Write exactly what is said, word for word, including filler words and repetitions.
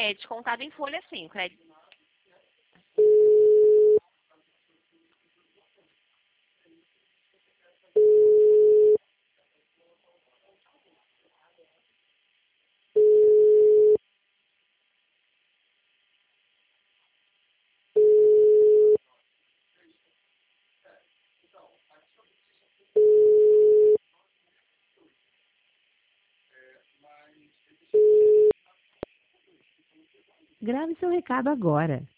é descontado em folha sim, crédito. Grave seu recado agora.